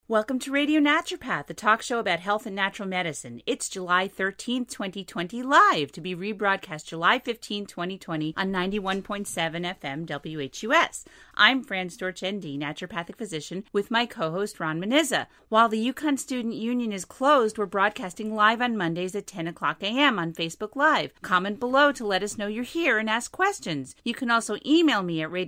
Welcome to Radio Naturopath, the talk show about health and natural medicine. It's July 13th, 2020, live, to be rebroadcast July 15th, 2020 on 91.7 FM WHUS. I'm Fran Storch, ND, naturopathic physician, with my co-host Ron Manizza. While the Yukon Student Union is closed, we're broadcasting live on Mondays at 10 o'clock a.m. on Facebook Live. Comment below to let us know you're here and ask questions. You can also email me at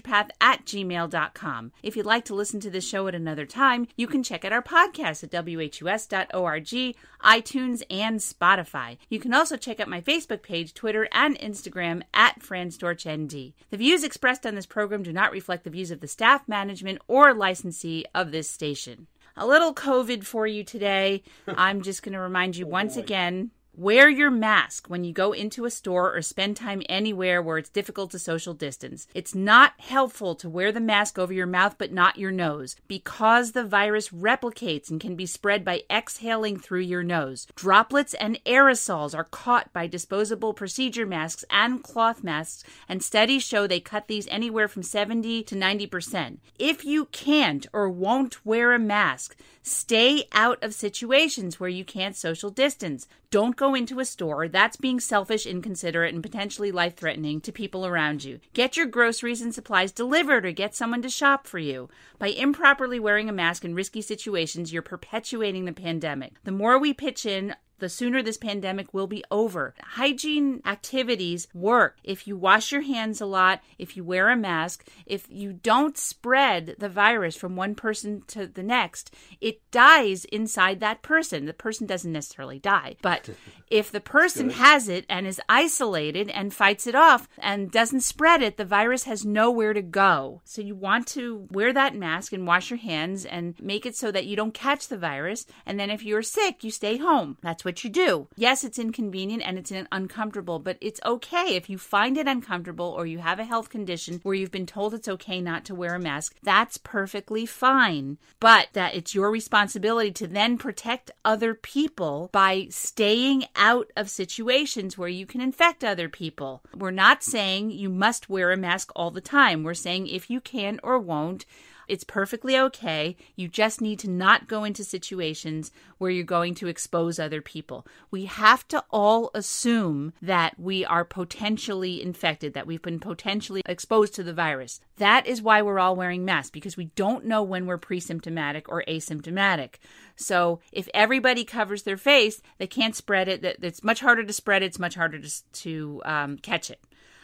radionaturopath@gmail.com. If you'd like to listen to the show at another time, you can check out our podcast at whus.org, iTunes, and Spotify. You can also check out my Facebook page, Twitter, and Instagram at FranStorchND. The views expressed on this program do not reflect the views of the staff, management, or licensee of this station. A little COVID for you today. I'm just going to remind you once again, wear your mask when you go into a store or spend time anywhere where it's difficult to social distance. It's not helpful to wear the mask over your mouth but not your nose because the virus replicates and can be spread by exhaling through your nose. Droplets and aerosols are caught by disposable procedure masks and cloth masks, and studies show they cut these anywhere from 70 to 90%. If you can't or won't wear a mask, stay out of situations where you can't social distance. Don't go into a store. That's being selfish, inconsiderate, and potentially life-threatening to people around you. Get your groceries and supplies delivered or get someone to shop for you. By improperly wearing a mask in risky situations, you're perpetuating the pandemic. The more we pitch in, the sooner this pandemic will be over. Hygiene activities work. If you wash your hands a lot, if you wear a mask, if you don't spread the virus from one person to the next, it dies inside that person. The person doesn't necessarily die. But if the person has it and is isolated and fights it off and doesn't spread it, the virus has nowhere to go. So you want to wear that mask and wash your hands and make it so that you don't catch the virus. And then if you're sick, you stay home. That's what you do. Yes, it's inconvenient and it's uncomfortable, but it's okay if you find it uncomfortable or you have a health condition where you've been told it's okay not to wear a mask. That's perfectly fine, but that it's your responsibility to then protect other people by staying out of situations where you can infect other people. We're not saying you must wear a mask all the time. We're saying if you can or won't, it's perfectly okay. You just need to not go into situations where you're going to expose other people. We have to all assume that we are potentially infected, that we've been potentially exposed to the virus. That is why we're all wearing masks, because we don't know when we're pre-symptomatic or asymptomatic. So if everybody covers their face, they can't spread it. It's much harder to spread it. It's much harder to catch it.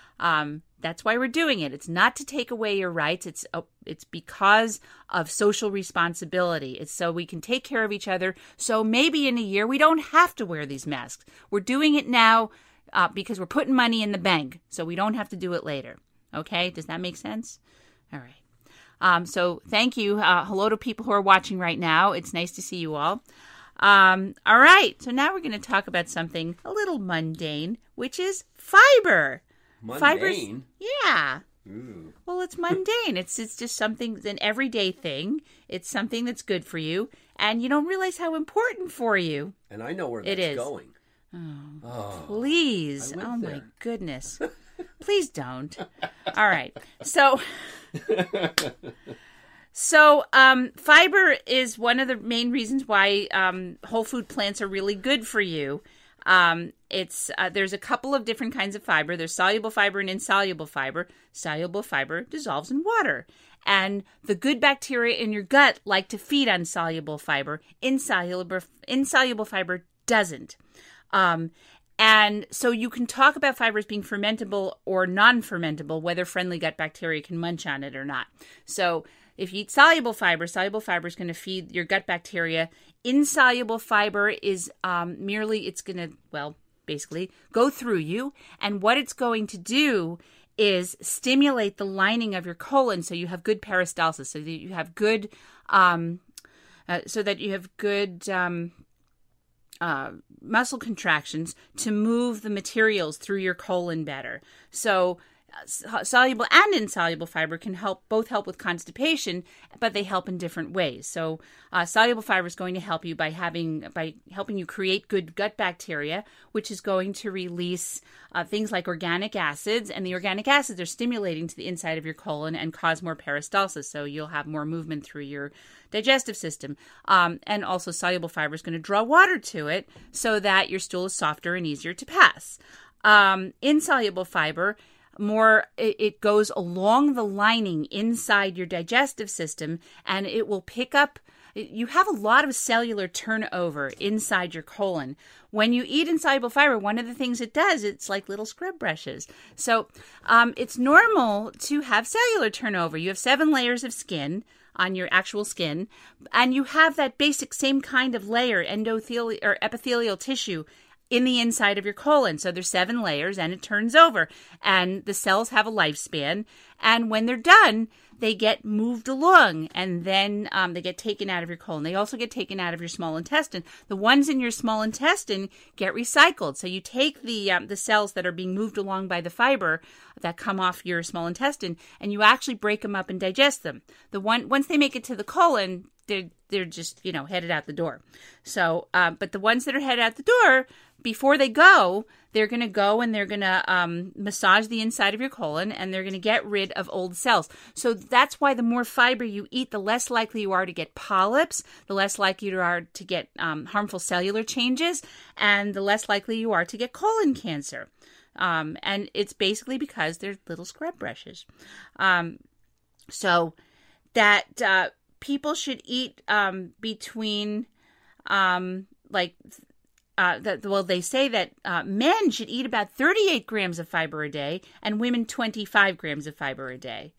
That's why we're doing it. It's not to take away your rights. It's because of social responsibility. It's so we can take care of each other. So maybe in a year we don't have to wear these masks. We're doing it now because we're putting money in the bank, so we don't have to do it later. Okay? Does that make sense? All right. So thank you. Hello to people who are watching right now. It's nice to see you all. All right. So now we're going to talk about something a little mundane, which is fiber. Mundane? Fibers, yeah. Ooh. Well, it's mundane. It's just something, an everyday thing. It's something that's good for you, and you don't realize how important for you. And I know where that's going. Oh, please. Oh, my goodness. Please don't. All right. So fiber is one of the main reasons why whole food plants are really good for you. There's a couple of different kinds of fiber. There's soluble fiber and insoluble fiber. Soluble fiber dissolves in water. And the good bacteria in your gut like to feed on soluble fiber. Insoluble fiber doesn't. And so you can talk about fibers being fermentable or non-fermentable, whether friendly gut bacteria can munch on it or not. So if you eat soluble fiber is going to feed your gut bacteria. Insoluble fiber is it's going to, basically go through you. And what it's going to do is stimulate the lining of your colon so you have good peristalsis, so that you have good, muscle contractions to move the materials through your colon better. So soluble and insoluble fiber can both help with constipation, but they help in different ways. So soluble fiber is going to help you by helping you create good gut bacteria, which is going to release things like organic acids, and the organic acids are stimulating to the inside of your colon and cause more peristalsis, so you'll have more movement through your digestive system. And also soluble fiber is going to draw water to it so that your stool is softer and easier to pass. Insoluble fiber, it goes along the lining inside your digestive system, and it will pick up. You have a lot of cellular turnover inside your colon. When you eat insoluble fiber, one of the things it does, it's like little scrub brushes. So it's normal to have cellular turnover. You have 7 layers of skin on your actual skin, and you have that basic same kind of layer, endothelial or epithelial tissue, in the inside of your colon. So there's 7 layers, and it turns over, and the cells have a lifespan, and when they're done, they get moved along, and then they get taken out of your colon. They also get taken out of your small intestine. The ones in your small intestine get recycled. So you take the cells that are being moved along by the fiber that come off your small intestine, and you actually break them up and digest them. Once they make it to the colon, they're just, headed out the door. So, but the ones that are headed out the door, before they go, they're going to go and they're going to massage the inside of your colon, and they're going to get rid of old cells. So that's why the more fiber you eat, the less likely you are to get polyps, the less likely you are to get harmful cellular changes, and the less likely you are to get colon cancer. And it's basically because they're little scrub brushes. So that people should eat between they say that men should eat about 38 grams of fiber a day and women 25 grams of fiber a day.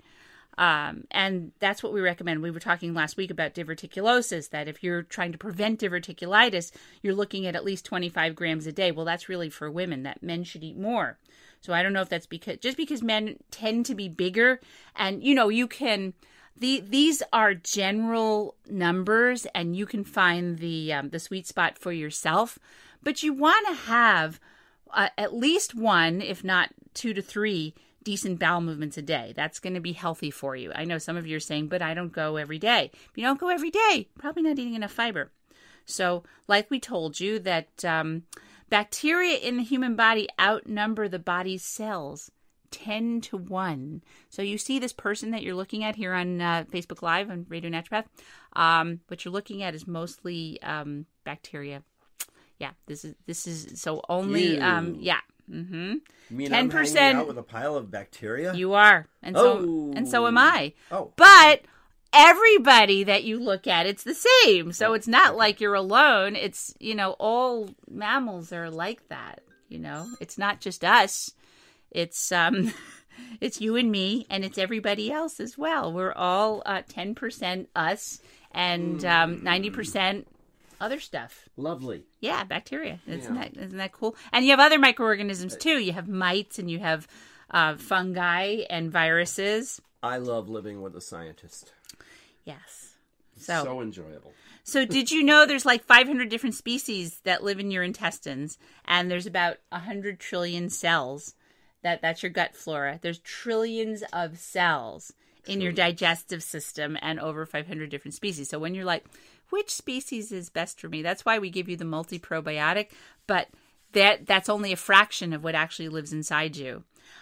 And that's what we recommend. We were talking last week about diverticulosis, that if you're trying to prevent diverticulitis, you're looking at least 25 grams a day. Well, that's really for women, that men should eat more. So I don't know if that's because men tend to be bigger, and you can. These are general numbers, and you can find the sweet spot for yourself. But you want to have at least 1, if not 2 to 3, decent bowel movements a day. That's going to be healthy for you. I know some of you are saying, but I don't go every day. If you don't go every day, probably not eating enough fiber. So, like we told you, that bacteria in the human body outnumber the body's cells 10 to 1. So you see this person that you're looking at here on Facebook Live on Radio Naturopath. What you're looking at is mostly bacteria. Yeah, this is so only yeah. Mm-hmm. You mean 10%. I'm hanging out with a pile of bacteria? You are, and so am I. Oh, but everybody that you look at, it's the same. So it's not like you're alone. It's all mammals are like that. It's not just us. It's it's you and me, and it's everybody else as well. We're all 10% us and 90% other stuff. Lovely. Yeah, bacteria. Isn't that cool? And you have other microorganisms too. You have mites, and you have fungi and viruses. I love living with a scientist. Yes. So enjoyable. So did you know there's like 500 different species that live in your intestines, and there's about 100 trillion cells? That's your gut flora. There's trillions of cells in your digestive system, and over 500 different species. So when you're like, which species is best for me? That's why we give you the multi-probiotic, but that's only a fraction of what actually lives inside you.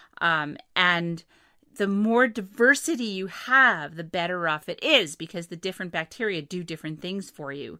And the more diversity you have, the better off it is, because the different bacteria do different things for you.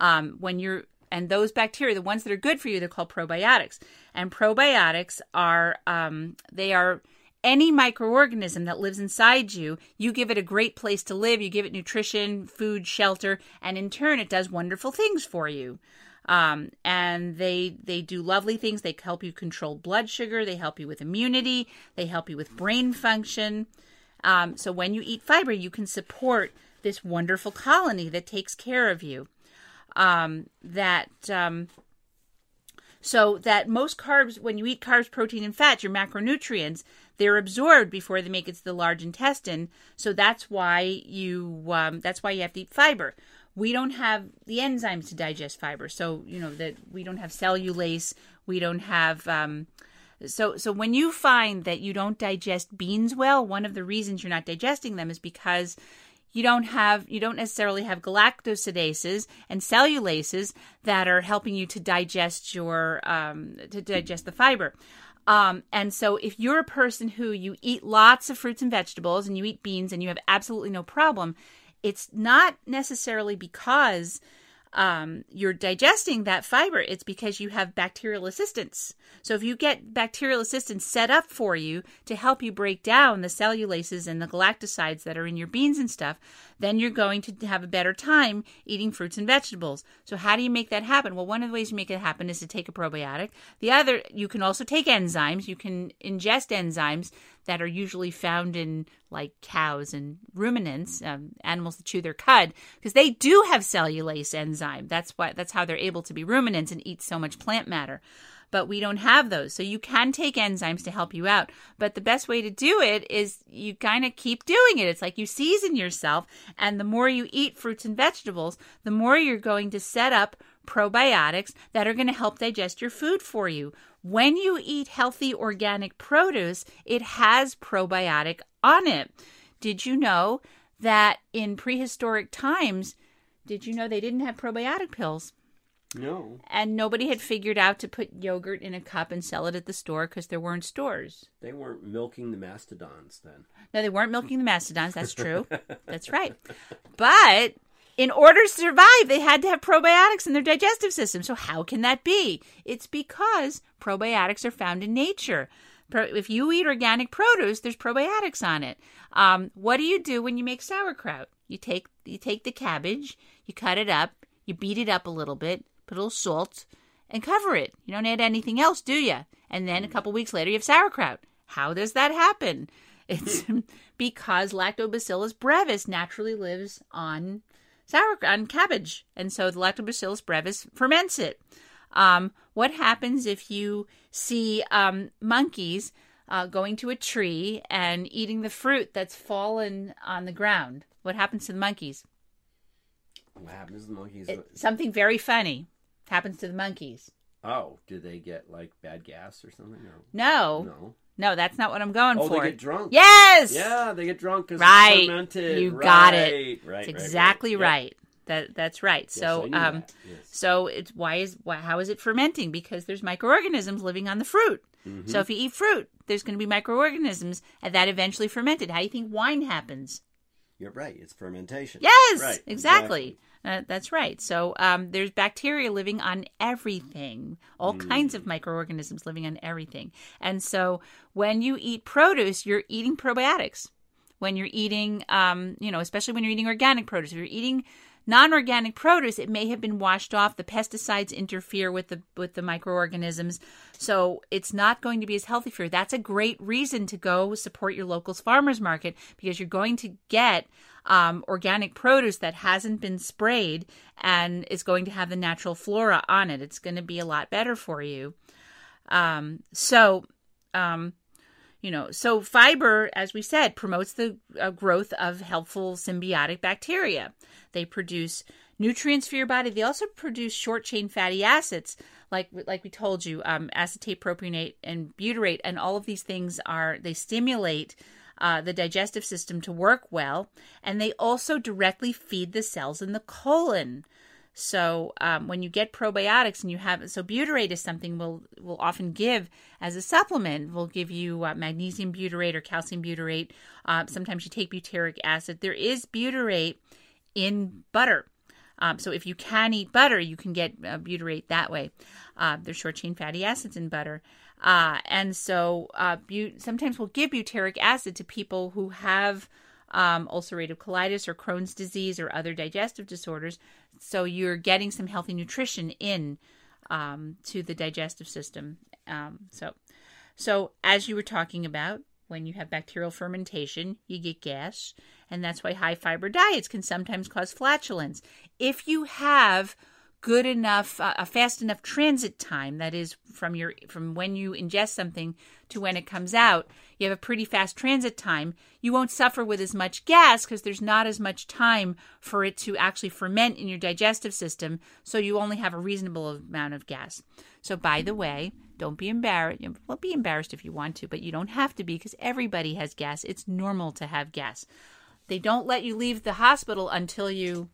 And those bacteria, the ones that are good for you, they're called probiotics. And probiotics are, they are any microorganism that lives inside you. You give it a great place to live. You give it nutrition, food, shelter, and in turn, it does wonderful things for you. And they do lovely things. They help you control blood sugar. They help you with immunity. They help you with brain function. So when you eat fiber, you can support this wonderful colony that takes care of you. So that most carbs, when you eat carbs, protein, and fats, your macronutrients, they're absorbed before they make it to the large intestine. So that's why you have to eat fiber. We don't have the enzymes to digest fiber. So, that we don't have cellulase. We don't have So when you find that you don't digest beans well, one of the reasons you're not digesting them is because you don't necessarily have galactosidases and cellulases that are helping you to digest the fiber. And so if you're a person who you eat lots of fruits and vegetables and you eat beans and you have absolutely no problem, it's not necessarily because you're digesting that fiber. It's because you have bacterial assistance. So if you get bacterial assistance set up for you to help you break down the cellulases and the galactosides that are in your beans and stuff, then you're going to have a better time eating fruits and vegetables. So how do you make that happen? Well, one of the ways you make it happen is to take a probiotic. The other, you can also take enzymes. You can ingest enzymes that are usually found in like cows and ruminants, animals that chew their cud, because they do have cellulase enzyme. That's how they're able to be ruminants and eat so much plant matter. But we don't have those. So you can take enzymes to help you out. But the best way to do it is you kind of keep doing it. It's like you season yourself. And the more you eat fruits and vegetables, the more you're going to set up probiotics that are going to help digest your food for you. When you eat healthy organic produce, it has probiotic on it. Did you know that in prehistoric times, did you know they didn't have probiotic pills? No. And nobody had figured out to put yogurt in a cup and sell it at the store because there weren't stores. They weren't milking the mastodons then. No, they weren't milking the mastodons. That's true. That's right. But in order to survive, they had to have probiotics in their digestive system. So how can that be? It's because probiotics are found in nature. If you eat organic produce, there's probiotics on it. What do you do when you make sauerkraut? You take the cabbage, you cut it up, you beat it up a little bit, put a little salt, and cover it. You don't add anything else, do you? And then a couple weeks later, you have sauerkraut. How does that happen? It's because Lactobacillus brevis naturally lives on cabbage. And so the Lactobacillus brevis ferments it. What happens if you see monkeys going to a tree and eating the fruit that's fallen on the ground? What happens to the monkeys? What happens to the monkeys? Something very funny happens to the monkeys. Oh, do they get like bad gas or something? No, that's not what I'm going for. Oh, they get drunk. Yes. Yeah, they get drunk because it's fermented. You got it. Right. That's exactly right. Yep. That's right. Yes, So, I knew that. Yes. So it's how is it fermenting? Because there's microorganisms living on the fruit. Mm-hmm. So if you eat fruit, there's going to be microorganisms and that eventually fermented. How do you think wine happens? You're right. It's fermentation. Yes, right. Exactly. That's right. So there's bacteria living on everything, all kinds of microorganisms living on everything. And so when you eat produce, you're eating probiotics. When you're eating, especially when you're eating organic produce, if you're eating non-organic produce, it may have been washed off. The pesticides interfere with the microorganisms, so it's not going to be as healthy for you. That's a great reason to go support your local farmers market because you're going to get organic produce that hasn't been sprayed and is going to have the natural flora on it. It's going to be a lot better for you. So fiber, as we said, promotes the growth of helpful symbiotic bacteria. They produce nutrients for your body. They also produce short-chain fatty acids, like we told you, acetate, propionate, and butyrate. And all of these things they stimulate the digestive system to work well. And they also directly feed the cells in the colon. So when you get probiotics and butyrate is something we'll often give as a supplement. We'll give you magnesium butyrate or calcium butyrate. Sometimes you take butyric acid. There is butyrate in butter. So if you can eat butter, you can get butyrate that way. There's short-chain fatty acids in butter. And so sometimes we'll give butyric acid to people who have ulcerative colitis or Crohn's disease or other digestive disorders. So you're getting some healthy nutrition in to the digestive system. So as you were talking about, when you have bacterial fermentation, you get gas, and that's why high fiber diets can sometimes cause flatulence. If you have good enough, a fast enough transit time, that is from when you ingest something to when it comes out, you have a pretty fast transit time, you won't suffer with as much gas because there's not as much time for it to actually ferment in your digestive system, so you only have a reasonable amount of gas. So by the way, don't be embarrassed. Well, be embarrassed if you want to, but you don't have to be because everybody has gas. It's normal to have gas. They don't let you leave the hospital until you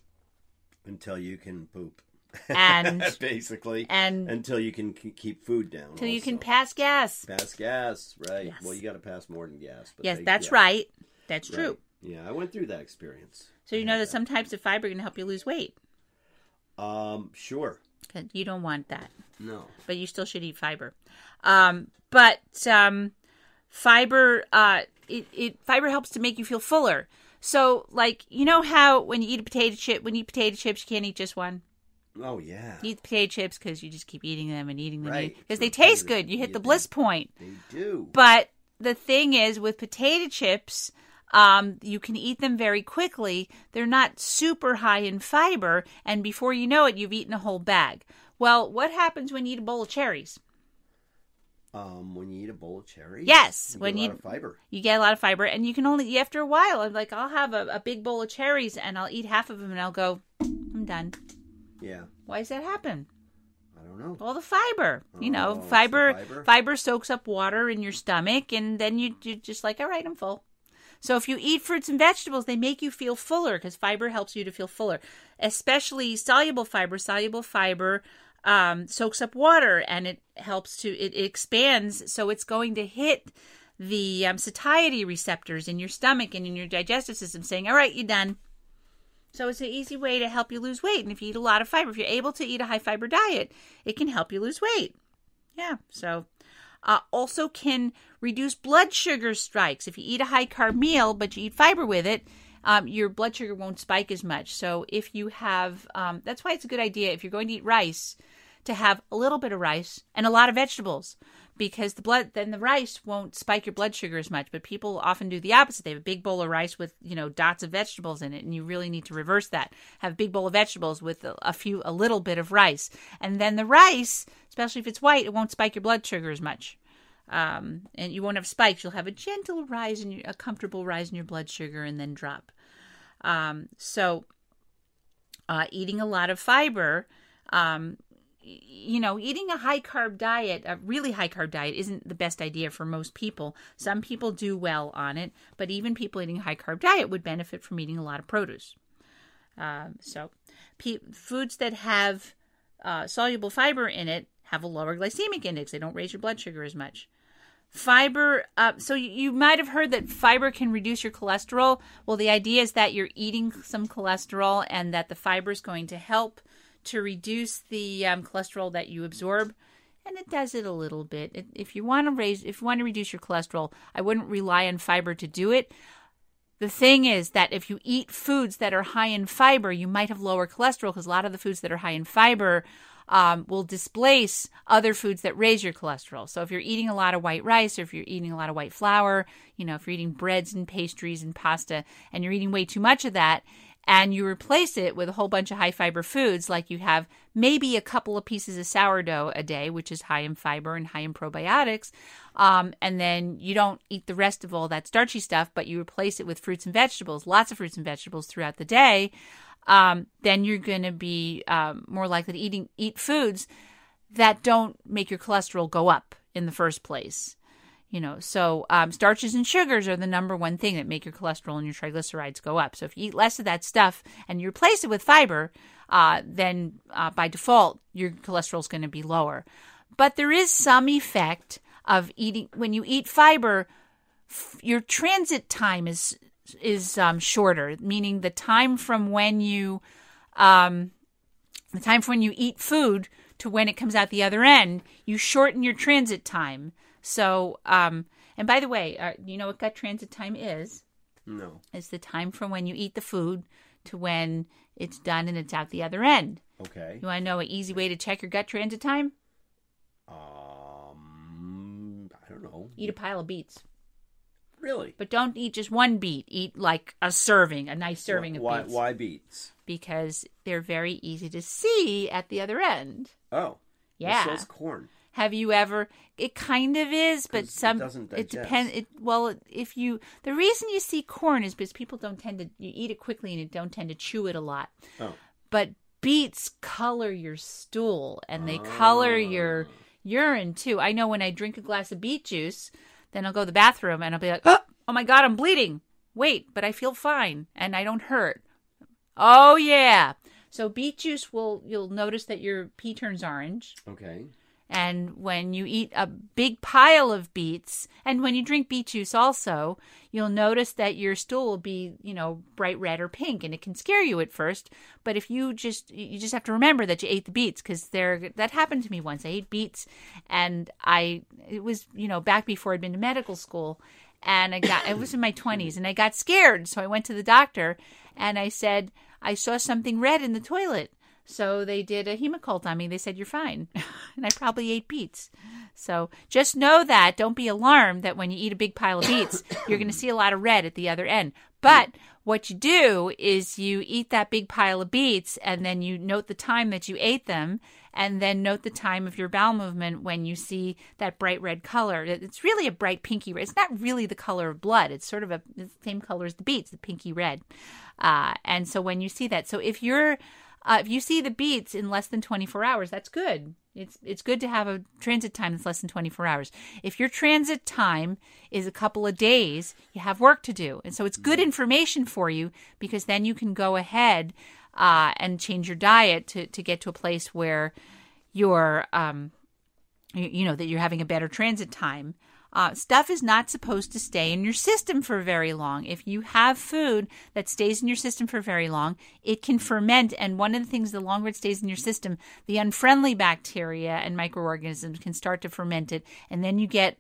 can poop. And basically. And until you can keep food down. Until you can pass gas. Pass gas, right. Yes. Well, you got to pass more than gas. But yes, that's right. That's right. true. Yeah, I went through that experience. So you know that some types of fiber can help you lose weight. Sure. You don't want that. No. But you still should eat fiber. Fiber, fiber helps to make you feel fuller. So, like, you know how when you eat potato chips, you can't eat just one? Oh, yeah. You eat potato chips because you just keep eating them and eating them. Right. Because they taste good. You hit the bliss point. They do. But the thing is, with potato chips, you can eat them very quickly. They're not super high in fiber. And before you know it, you've eaten a whole bag. Well, what happens when you eat a bowl of cherries? When you eat a bowl of cherries? Yes. You get a lot of fiber. You get a lot of fiber. And you can only, after a while, I'll have a big bowl of cherries and I'll eat half of them and I'll go, I'm done. Yeah. Why does that happen? I don't know. All the fiber. Fiber soaks up water in your stomach and then you're just like, all right, I'm full. So if you eat fruits and vegetables, they make you feel fuller because fiber helps you to feel fuller, especially soluble fiber. Soluble fiber soaks up water and it helps it expands. So it's going to hit the satiety receptors in your stomach and in your digestive system saying, all right, you're done. So it's an easy way to help you lose weight. And if you eat a lot of fiber, if you're able to eat a high fiber diet, it can help you lose weight. Yeah. So also can reduce blood sugar spikes. If you eat a high carb meal, but you eat fiber with it, your blood sugar won't spike as much. So if you have, that's why it's a good idea if you're going to eat rice, to have a little bit of rice and a lot of vegetables, because then the rice won't spike your blood sugar as much. But people often do the opposite. They have a big bowl of rice with, dots of vegetables in it, and you really need to reverse that. Have a big bowl of vegetables with a little bit of rice. And then the rice, especially if it's white, it won't spike your blood sugar as much. And you won't have spikes. You'll have a gentle rise, a comfortable rise in your blood sugar and then drop. Eating a lot of fiber, eating a high carb diet, a really high carb diet, isn't the best idea for most people. Some people do well on it, but even people eating a high carb diet would benefit from eating a lot of produce. Foods that have soluble fiber in it have a lower glycemic index. They don't raise your blood sugar as much. Fiber, so you might have heard that fiber can reduce your cholesterol. Well, the idea is that you're eating some cholesterol and that the fiber is going to help to reduce the cholesterol that you absorb, and it does it a little bit. If you want to reduce your cholesterol, I wouldn't rely on fiber to do it. The thing is that if you eat foods that are high in fiber, you might have lower cholesterol because a lot of the foods that are high in fiber will displace other foods that raise your cholesterol. So if you're eating a lot of white rice, or if you're eating a lot of white flour, if you're eating breads and pastries and pasta, and you're eating way too much of that, and you replace it with a whole bunch of high fiber foods, like you have maybe a couple of pieces of sourdough a day, which is high in fiber and high in probiotics, and then you don't eat the rest of all that starchy stuff, but you replace it with fruits and vegetables, lots of fruits and vegetables throughout the day, then you're going to be more likely to eat foods that don't make your cholesterol go up in the first place. So starches and sugars are the number one thing that make your cholesterol and your triglycerides go up. So if you eat less of that stuff and you replace it with fiber, then by default, your cholesterol is going to be lower. But there is some effect of eating. When you eat fiber, your transit time is shorter, meaning the time from when you eat food to when it comes out the other end, you shorten your transit time. So, and by the way, you know what gut transit time is? No. It's the time from when you eat the food to when it's done and it's out the other end. Okay. You want to know an easy way to check your gut transit time? I don't know. Eat a pile of beets. Really? But don't eat just one beet. Eat like a serving, a nice serving of beets. Why beets? Because they're very easy to see at the other end. Oh. Yeah. So is corn. Have you ever? It kind of is, but It doesn't digest. it depends. The reason you see corn is because people don't tend to, you eat it quickly and you don't tend to chew it a lot. Oh. But beets color your stool and they color your urine too. I know when I drink a glass of beet juice, then I'll go to the bathroom and I'll be like, oh my God, I'm bleeding. Wait, but I feel fine and I don't hurt. Oh yeah. So beet juice you'll notice that your pee turns orange. Okay. And when you eat a big pile of beets, and when you drink beet juice also, you'll notice that your stool will be, bright red or pink, and it can scare you at first. But if you just have to remember that you ate the beets, because that happened to me once. I ate beets, and it was, back before I'd been to medical school, and it was in my 20s, and I got scared. So I went to the doctor, and I said, I saw something red in the toilet. So they did a Hemocult on me. They said, you're fine. And I probably ate beets. So just know that. Don't be alarmed that when you eat a big pile of beets, you're going to see a lot of red at the other end. But what you do is you eat that big pile of beets and then you note the time that you ate them and then note the time of your bowel movement when you see that bright red color. It's really a bright pinky red. It's not really the color of blood. It's sort of the same color as the beets, the pinky red. And so when you see that, so if you see the beets in less than 24 hours, that's good. It's good to have a transit time that's less than 24 hours. If your transit time is a couple of days, you have work to do. And so it's good information for you because then you can go ahead and change your diet to get to a place where you're, that you're having a better transit time. Stuff is not supposed to stay in your system for very long. If you have food that stays in your system for very long, it can ferment. And one of the things, the longer it stays in your system, the unfriendly bacteria and microorganisms can start to ferment it. And then you get,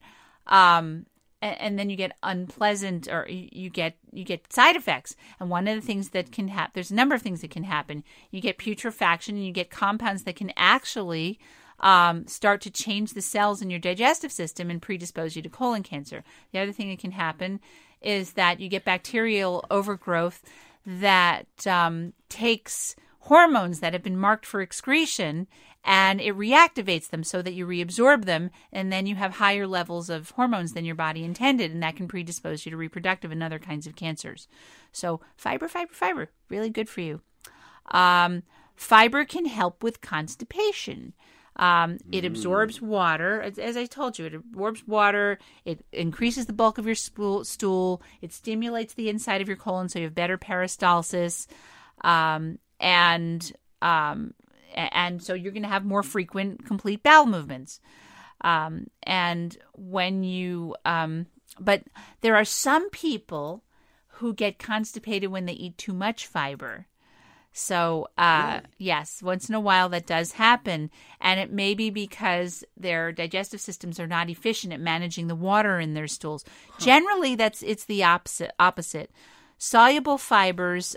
unpleasant, or you get side effects. And one of the things that can happen, there's a number of things that can happen. You get putrefaction and you get compounds that can actually start to change the cells in your digestive system and predispose you to colon cancer. The other thing that can happen is that you get bacterial overgrowth that takes hormones that have been marked for excretion and it reactivates them so that you reabsorb them, and then you have higher levels of hormones than your body intended, and that can predispose you to reproductive and other kinds of cancers. So fiber, really good for you. Fiber can help with constipation. It absorbs water. As I told you, it absorbs water. It increases the bulk of your stool. It stimulates the inside of your colon so you have better peristalsis. And so you're going to have more frequent complete bowel movements. And when you, but there are some people who get constipated when they eat too much fiber. So, yes, once in a while that does happen. And it may be because their digestive systems are not efficient at managing the water in their stools. Generally, it's the opposite. Soluble fibers,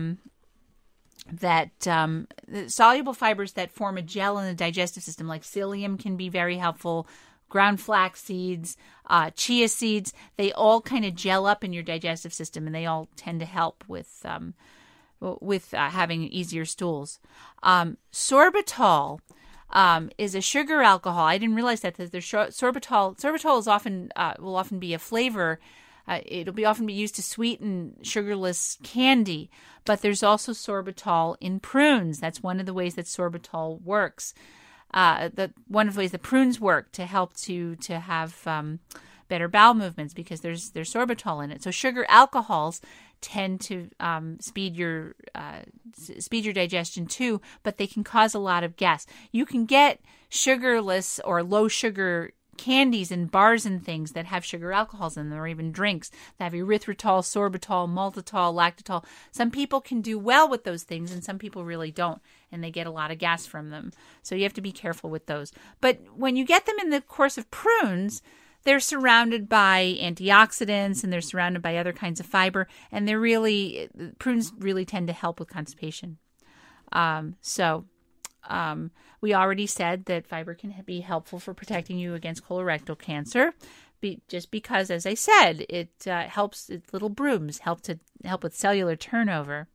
soluble fibers that form a gel in the digestive system, like psyllium, can be very helpful. Ground flax seeds, chia seeds, they all kind of gel up in your digestive system, and they all tend to help with having easier stools. Sorbitol is a sugar alcohol. I didn't realize that. Sorbitol is often will often be a flavor. It'll often be used to sweeten sugarless candy. But there's also sorbitol in prunes. That's one of the ways that sorbitol works. One of the ways that prunes work to help to have better bowel movements, because there's sorbitol in it. So sugar alcohols tend to speed your digestion too, but they can cause a lot of gas. You can get sugarless or low sugar candies and bars and things that have sugar alcohols in them, or even drinks that have erythritol, sorbitol, maltitol, lactitol. Some people can do well with those things and some people really don't, and they get a lot of gas from them. So you have to be careful with those. But when you get them in the course of prunes, they're surrounded by antioxidants and they're surrounded by other kinds of fiber, and prunes really tend to help with constipation. We already said that fiber can be helpful for protecting you against colorectal cancer just because, as I said, it helps. Little brooms help with cellular turnover.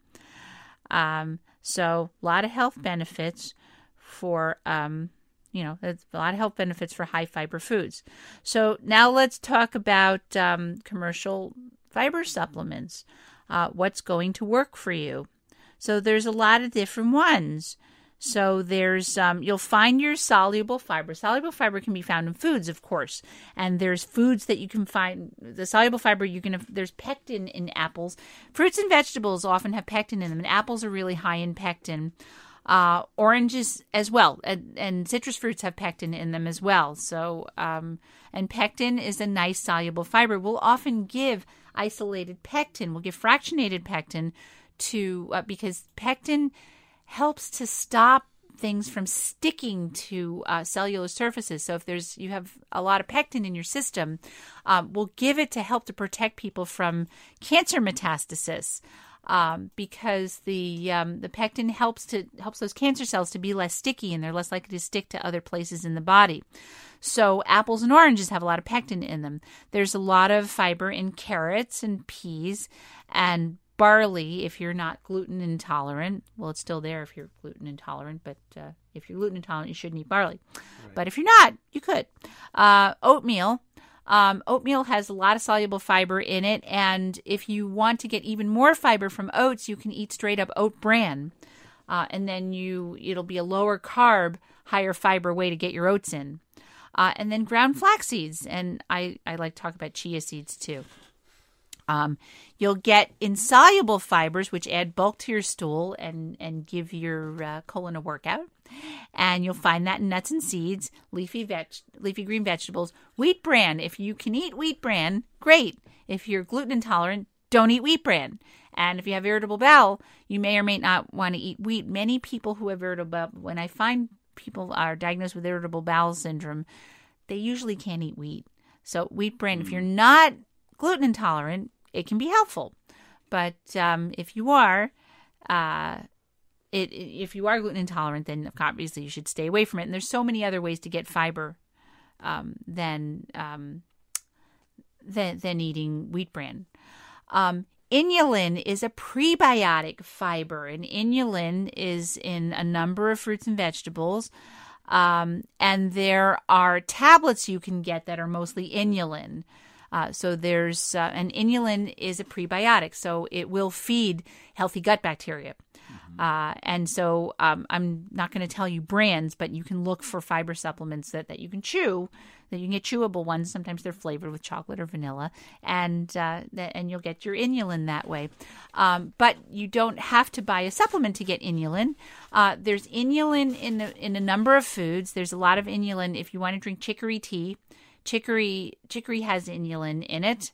So a lot of health benefits for there's a lot of health benefits for high fiber foods. So now let's talk about commercial fiber supplements. What's going to work for you? So there's a lot of different ones. So there's you'll find your soluble fiber. Soluble fiber can be found in foods, of course, and there's foods that you can find. The soluble fiber there's pectin in apples. Fruits and vegetables often have pectin in them, and apples are really high in pectin. Oranges as well, and citrus fruits have pectin in them as well. So and pectin is a nice soluble fiber. We'll often give isolated pectin. We'll give fractionated pectin because pectin helps to stop things from sticking to cellular surfaces. So if you have a lot of pectin in your system, we'll give it to help to protect people from cancer metastasis. Because the pectin helps those cancer cells to be less sticky, and they're less likely to stick to other places in the body. So apples and oranges have a lot of pectin in them. There's a lot of fiber in carrots and peas and barley if you're not gluten intolerant. Well, it's still there if you're gluten intolerant, but if you're gluten intolerant, you shouldn't eat barley. Right. But if you're not, you could. Oatmeal. Oatmeal has a lot of soluble fiber in it, and if you want to get even more fiber from oats, you can eat straight up oat bran, and then it'll be a lower carb, higher fiber way to get your oats in. And then ground flax seeds, and I like to talk about chia seeds too. You'll get insoluble fibers, which add bulk to your stool and give your colon a workout. And you'll find that in nuts and seeds, leafy green vegetables, wheat bran. If you can eat wheat bran, great. If you're gluten intolerant, don't eat wheat bran. And if you have irritable bowel, you may or may not want to eat wheat. Many people who have irritable bowel, when I find people are diagnosed with irritable bowel syndrome, they usually can't eat wheat. So wheat bran, if you're not gluten intolerant, it can be helpful. But if you are, if you are gluten intolerant, then obviously you should stay away from it. And there's so many other ways to get fiber than eating wheat bran. Inulin is a prebiotic fiber, and inulin is in a number of fruits and vegetables. And there are tablets you can get that are mostly inulin. So there's and inulin is a prebiotic, so it will feed healthy gut bacteria. And so I'm not going to tell you brands, but you can look for fiber supplements that you can chew, that you can get chewable ones. Sometimes they're flavored with chocolate or vanilla, and you'll get your inulin that way. But you don't have to buy a supplement to get inulin. There's inulin in a number of foods. There's a lot of inulin if you want to drink chicory tea. Chicory has inulin in it.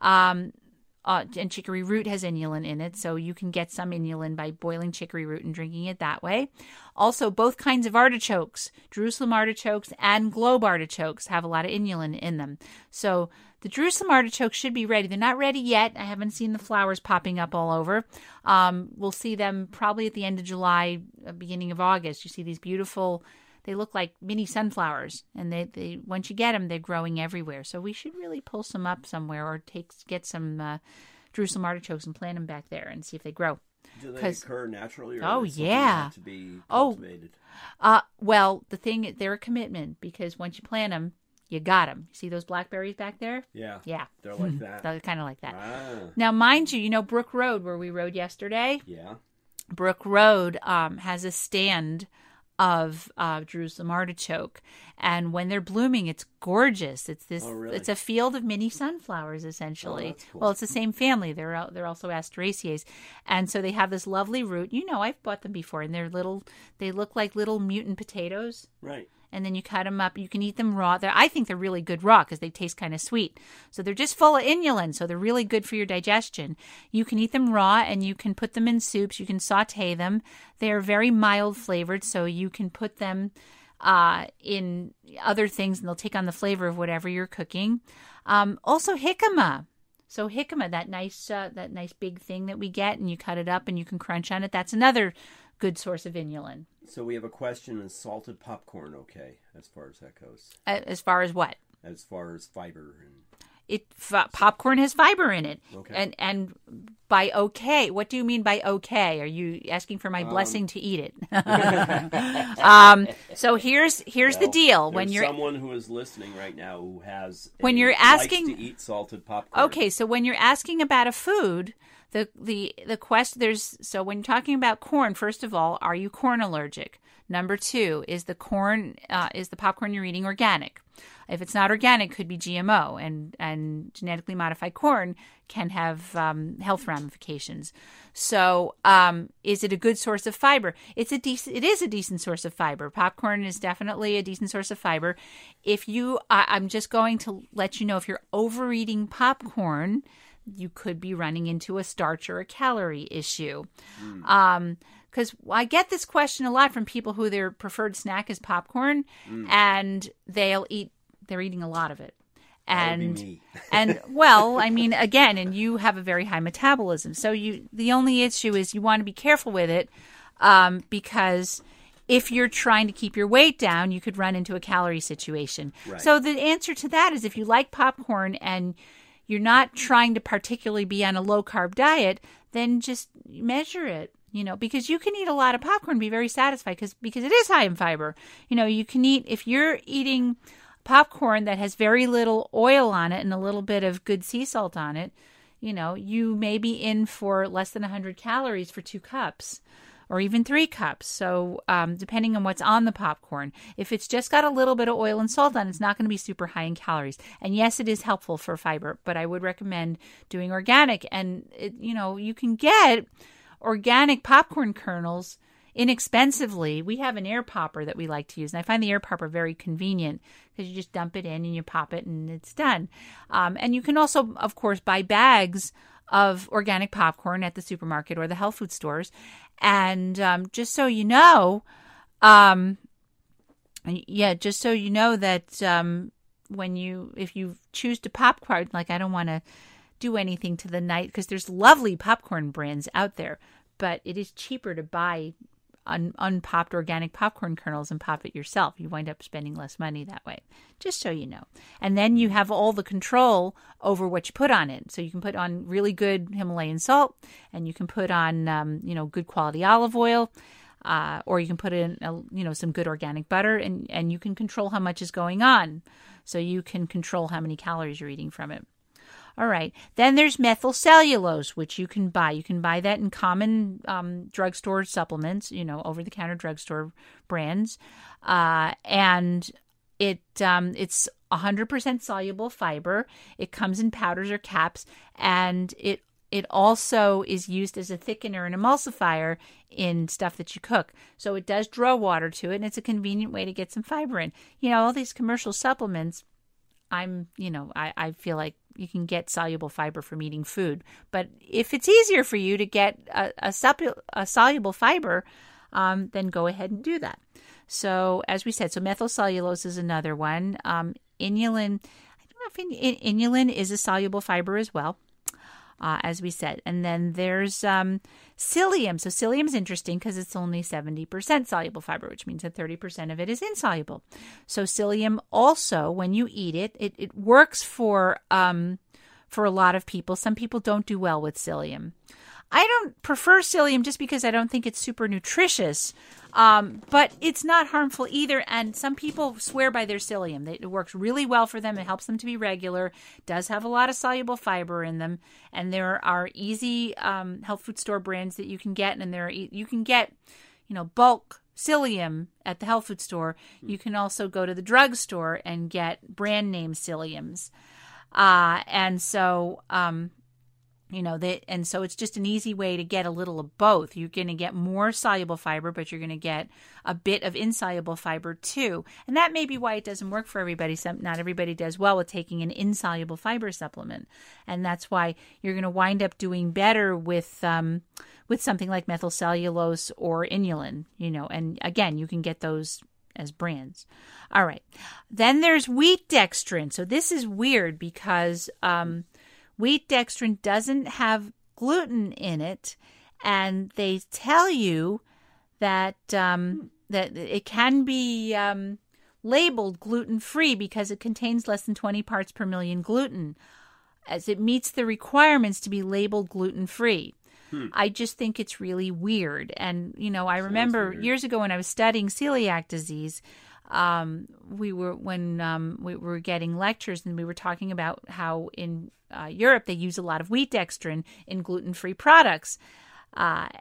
And chicory root has inulin in it, so you can get some inulin by boiling chicory root and drinking it that way. Also, both kinds of artichokes, Jerusalem artichokes and globe artichokes, have a lot of inulin in them. So the Jerusalem artichokes should be ready. They're not ready yet. I haven't seen the flowers popping up all over. We'll see them probably at the end of July, beginning of August. You see these beautiful... They look like mini sunflowers, and they once you get them, they're growing everywhere. So we should really pull some up somewhere or get some Jerusalem artichokes and plant them back there and see if they grow. Do they occur naturally, or have to be cultivated? Well, they're a commitment, because once you plant them, you got them. See those blackberries back there? Yeah. They're like that. They're kind of like that. Ah. Now, mind you, Brook Road, where we rode yesterday? Yeah. Brook Road has a stand of Jerusalem artichoke, and when they're blooming, it's gorgeous. It's this. Oh, really? It's a field of mini sunflowers, essentially. Oh, that's cool. Well, it's the same family. They're also Asteraceae, and so they have this lovely root. I've bought them before, and they're little. They look like little mutant potatoes. Right. And then you cut them up. You can eat them raw. I think they're really good raw because they taste kind of sweet. So they're just full of inulin, so they're really good for your digestion. You can eat them raw, and you can put them in soups. You can saute them. They are very mild flavored, so you can put them in other things, and they'll take on the flavor of whatever you're cooking. Also, jicama. So jicama, that nice big thing that we get, and you cut it up, and you can crunch on it. That's another good source of inulin. So we have a question: is salted popcorn okay as far as that goes? As far as what? as far as fiber and... Popcorn has fiber in it. Okay. And by okay, what do you mean by okay? Are you asking for my blessing to eat it? So here's the deal. When you're someone who is listening right now who has you're asking likes to eat salted popcorn. Okay, so when you're asking about a food, the question so when you're talking about corn, first of all, are you corn allergic? Number 2, is the popcorn you're eating organic? If it's not organic, it could be GMO, and genetically modified corn can have health ramifications. So, is it a good source of fiber? It is a decent source of fiber. Popcorn is definitely a decent source of fiber. I'm just going to let you know, if you're overeating popcorn, you could be running into a starch or a calorie issue. Because I get this question a lot from people who their preferred snack is popcorn, and they're eating a lot of it. That would be me. And well, I mean, again, and you have a very high metabolism. So the only issue is you want to be careful with it, because if you're trying to keep your weight down, you could run into a calorie situation. Right. So the answer to that is, if you like popcorn and you're not trying to particularly be on a low-carb diet, then just measure it. Because you can eat a lot of popcorn and be very satisfied because it is high in fiber. You can eat, if you're eating popcorn that has very little oil on it and a little bit of good sea salt on it, you may be in for less than 100 calories for 2 cups or even 3 cups. So depending on what's on the popcorn, if it's just got a little bit of oil and salt on it, it's not going to be super high in calories. And yes, it is helpful for fiber, but I would recommend doing organic. And you can get organic popcorn kernels inexpensively. We have an air popper that we like to use, and I find the air popper very convenient because you just dump it in and you pop it and it's done. And you can also, of course, buy bags of organic popcorn at the supermarket or the health food stores. And just so you know, that if you choose to popcorn, like I don't want to do anything to the night, because there's lovely popcorn brands out there, but it is cheaper to buy unpopped organic popcorn kernels and pop it yourself. You wind up spending less money that way, just so you know. And then you have all the control over what you put on it. So you can put on really good Himalayan salt, and you can put on good quality olive oil, or you can put in some good organic butter, and you can control how much is going on. So you can control how many calories you're eating from it. All right. Then there's methyl cellulose, which you can buy. You can buy that in common drugstore supplements, over-the-counter drugstore brands. And it's 100% soluble fiber. It comes in powders or caps, and it also is used as a thickener and emulsifier in stuff that you cook. So it does draw water to it, and it's a convenient way to get some fiber in. All these commercial supplements, I feel like you can get soluble fiber from eating food. But if it's easier for you to get a soluble fiber, then go ahead and do that. So as we said, methyl cellulose is another one. Inulin, I don't know if inulin is a soluble fiber as well, as we said. And then there's psyllium. So psyllium is interesting because it's only 70% soluble fiber, which means that 30% of it is insoluble. So psyllium also, when you eat it, it works for a lot of people. Some people don't do well with psyllium. I don't prefer psyllium just because I don't think it's super nutritious, but it's not harmful either. And some people swear by their psyllium. It works really well for them. It helps them to be regular. It does have a lot of soluble fiber in them. And there are easy health food store brands that you can get. And you can get, bulk psyllium at the health food store. You can also go to the drugstore and get brand name psylliums. And so it's just an easy way to get a little of both. You're going to get more soluble fiber, but you're going to get a bit of insoluble fiber too. And that may be why it doesn't work for everybody. Not everybody does well with taking an insoluble fiber supplement. And that's why you're going to wind up doing better with something like methyl cellulose or inulin, and again, you can get those as brands. All right. Then there's wheat dextrin. So this is weird because, wheat dextrin doesn't have gluten in it, and they tell you that that it can be labeled gluten-free because it contains less than 20 parts per million gluten, as it meets the requirements to be labeled gluten-free. I just think it's really weird. And, I remember years ago when I was studying celiac disease, we were getting lectures, and we were talking about how in Europe they use a lot of wheat dextrin in gluten-free products. A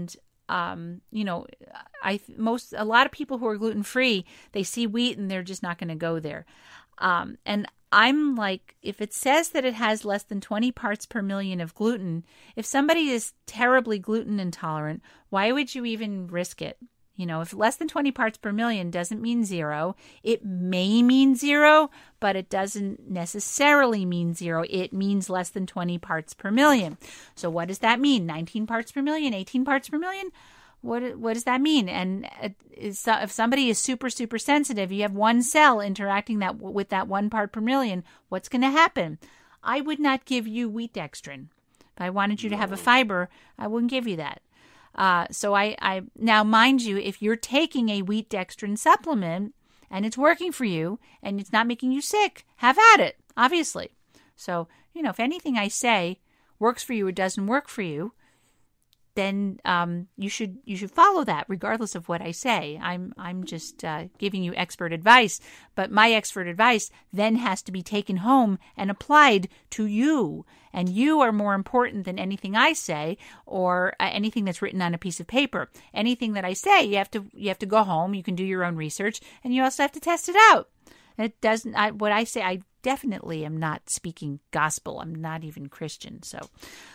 lot of people who are gluten-free, they see wheat and they're just not going to go there. And I'm like, if it says that it has less than 20 parts per million of gluten, if somebody is terribly gluten intolerant, why would you even risk it? If less than 20 parts per million doesn't mean zero, it may mean zero, but it doesn't necessarily mean zero. It means less than 20 parts per million. So what does that mean? 19 parts per million, 18 parts per million? What does that mean? And if somebody is super, super sensitive, you have one cell interacting with that 1 part per million, what's going to happen? I would not give you wheat dextrin. If I wanted you to have a fiber, I wouldn't give you that. So I now, mind you, if you're taking a wheat dextrin supplement and it's working for you and it's not making you sick, have at it, obviously. So, if anything I say works for you or doesn't work for you, then you should follow that regardless of what I say. I'm just giving you expert advice, but my expert advice then has to be taken home and applied to you. And you are more important than anything I say or anything that's written on a piece of paper. Anything that I say, you have to go home. You can do your own research, and you also have to test it out. It doesn't. What I say, I definitely am not speaking gospel. I'm not even Christian, so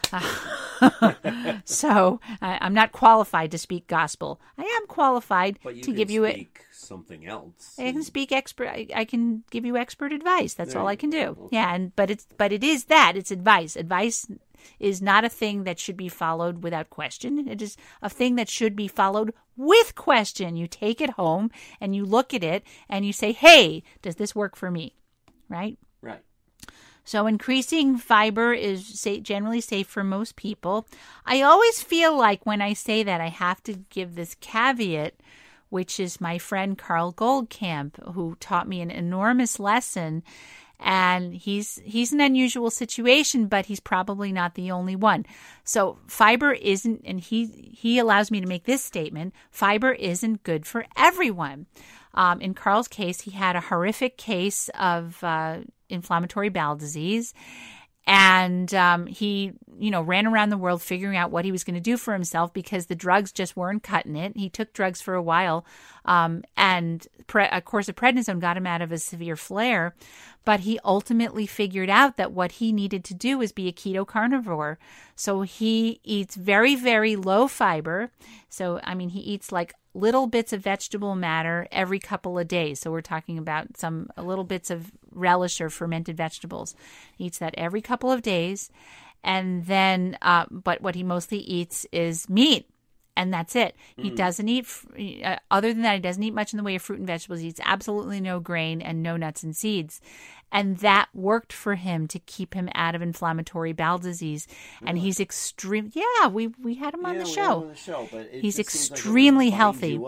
I'm not qualified to speak gospel. I am qualified to give you something else. I can speak expert. I can give you expert advice. That's all I can do. Okay. Yeah, but it is that. It's advice. Advice is not a thing that should be followed without question. It is a thing that should be followed with question. You take it home and you look at it and you say, "Hey, does this work for me?" Right? Right. So increasing fiber is generally safe for most people. I always feel like when I say that, I have to give this caveat, which is my friend Carl Goldkamp, who taught me an enormous lesson. And he's an unusual situation, but he's probably not the only one. So fiber isn't, and he allows me to make this statement, fiber isn't good for everyone. In Carl's case, he had a horrific case of inflammatory bowel disease. And he, ran around the world figuring out what he was going to do for himself because the drugs just weren't cutting it. He took drugs for a while, and a course of prednisone got him out of a severe flare. But he ultimately figured out that what he needed to do was be a keto carnivore. So he eats very, very low fiber. So, he eats like little bits of vegetable matter every couple of days. So we're talking about little bits of relish or fermented vegetables. He eats that every couple of days. And then, but what he mostly eats is meat. And that's it. He doesn't eat, other than that, he doesn't eat much in the way of fruit and vegetables. He eats absolutely no grain and no nuts and seeds. And that worked for him to keep him out of inflammatory bowel disease. Really? And he's extreme. Yeah, we had him on the show. But he's extremely healthy.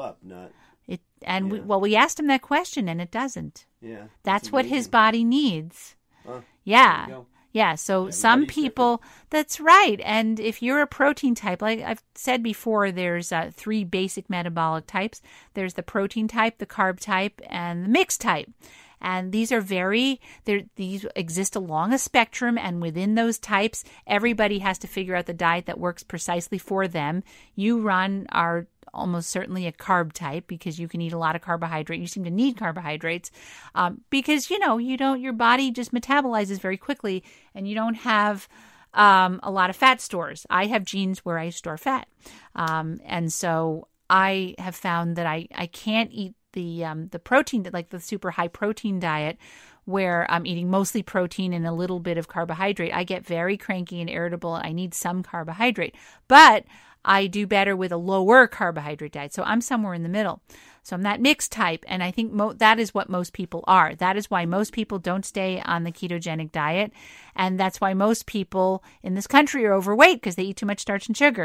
We asked him that question, and it doesn't. Yeah, that's what his body needs. Yeah. Yeah, so some people, that's right. And if you're a protein type, like I've said before, there's 3 basic metabolic types. There's the protein type, the carb type, and the mixed type. And these exist along a spectrum, and within those types, everybody has to figure out the diet that works precisely for them. You, Ron, are almost certainly a carb type because you can eat a lot of carbohydrate. You seem to need carbohydrates because, your body just metabolizes very quickly and you don't have a lot of fat stores. I have genes where I store fat. And so I have found that I can't eat the protein, like the super high protein diet where I'm eating mostly protein and a little bit of carbohydrate. I get very cranky and irritable. I need some carbohydrate, but I do better with a lower carbohydrate diet. So I'm somewhere in the middle. So I'm that mixed type. And I think that is what most people are. That is why most people don't stay on the ketogenic diet. And that's why most people in this country are overweight because they eat too much starch and sugar.